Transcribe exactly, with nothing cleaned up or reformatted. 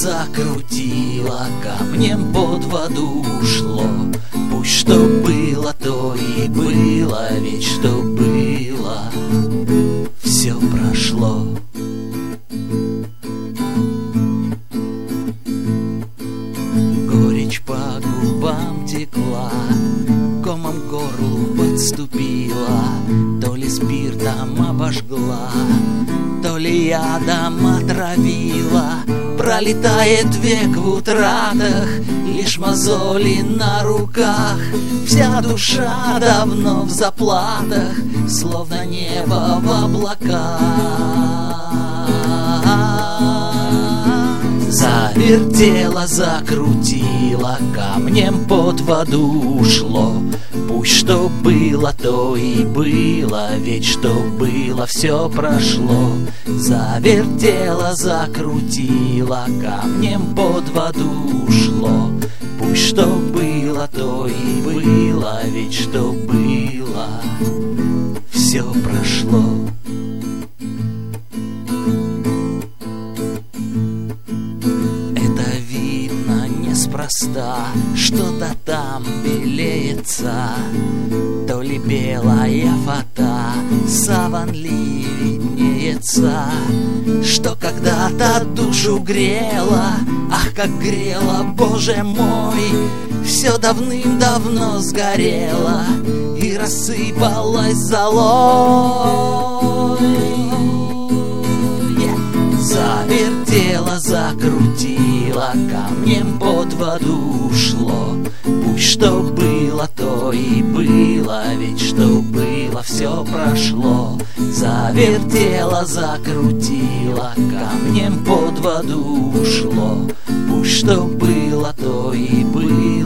закрутила, камнем под воду ушло. Пусть что было, то и было, ведь что было, все прошло. Горечь по губам текла, комом к горлу подступила, то ли спиртом обожгла, то ли ядом отравила. Пролетает век в утратах, лишь мозоли на руках. Вся душа давно в заплатах, словно небо в облаках. Завертела, закрутила, камнем под воду ушло. Пусть что было, то и было, ведь что было, все прошло. Завертела, закрутила, камнем под воду ушло. Пусть что было, то и было, ведь что было, все прошло. Неспроста что-то там белеется, то ли белая фата, саван ли виднеется, что когда-то душу грело, ах, как грело, Боже мой, все давным-давно сгорело и рассыпалось золой. Завертела, закрутила, камнем под воду ушло. Пусть что было, то и было, ведь что было, все прошло. Завертела, закрутила, камнем под воду ушло. Пусть что было, то и было.